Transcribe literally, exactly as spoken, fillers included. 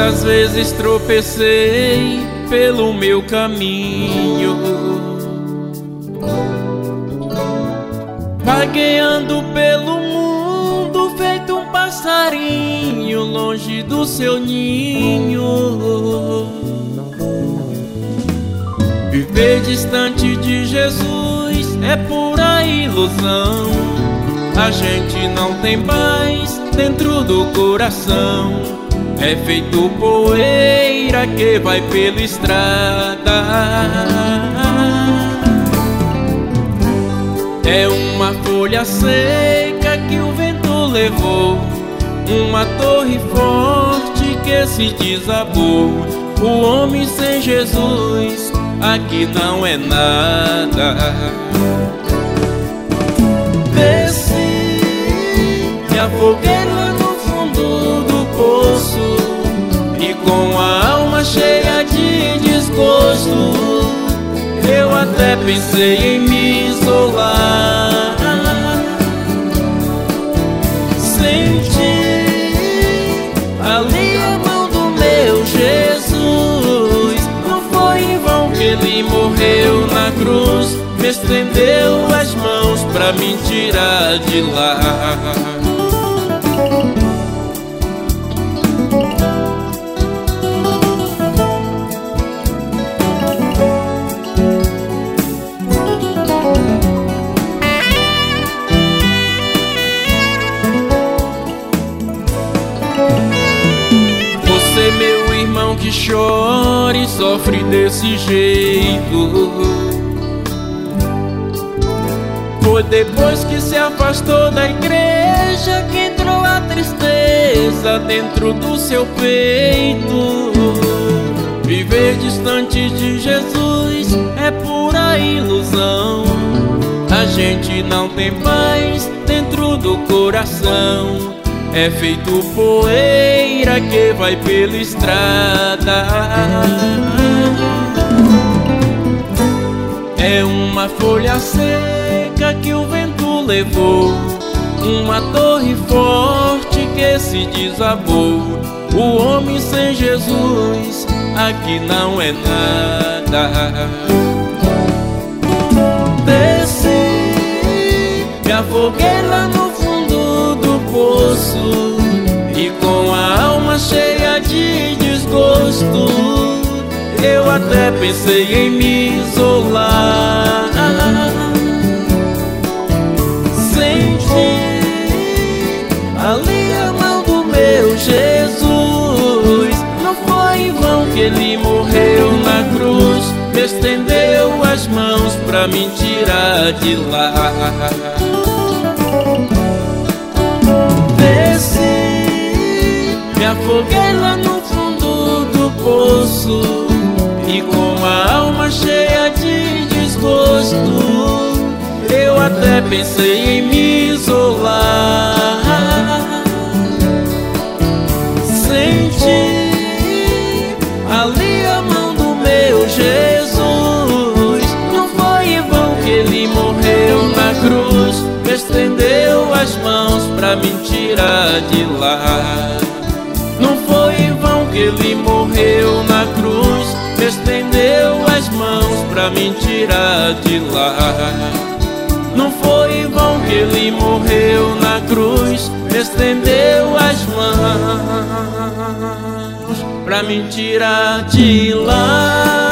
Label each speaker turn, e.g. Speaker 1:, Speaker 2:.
Speaker 1: Quantas vezes tropecei pelo meu caminho, vagueando pelo mundo, feito um passarinho longe do seu ninho. Viver distante de Jesus é pura ilusão. A gente não tem paz dentro do coração. É feito poeira que vai pela estrada. É uma folha seca que o vento levou, uma torre forte que se desabou. O homem sem Jesus aqui não é nada. Desci, me afoguei lá no fundo do poço, e com a alma cheia de desgosto, eu até pensei em me isolar. Senti ali a mão do meu Jesus. Não foi em vão que ele morreu na cruz, me estendeu as mãos pra me tirar de lá. Você, meu irmão, que chora e sofre desse jeito, foi depois que se afastou da igreja que entrou a tristeza dentro do seu peito. Viver distante de Jesus é pura ilusão. A gente não tem paz dentro do coração. É feito poeira que vai pela estrada. É uma folha seca que o vento levou, uma torre forte que se desabou. O homem sem Jesus aqui não é nada. Desci, me afoguei lá no fundo do poço, e com a alma cheia de desgosto, eu até pensei em me isolar. Senti ali a mão do meu Jesus. Não foi em vão que ele morreu na cruz, me estendeu as mãos pra me tirar de lá. Desci, me afoguei lá no fundo do poço, e com a alma cheia de desgosto, eu até pensei em me isolar. Senti ali a mão do meu Jesus. Não foi em vão que ele morreu na cruz, me estendeu as mãos pra me tirar de lá. Não foi em vão que ele morreu na cruz, me estendeu as mãos pra me tirar de lá. Não foi em vão que ele morreu na cruz, me estendeu as mãos pra me tirar de lá.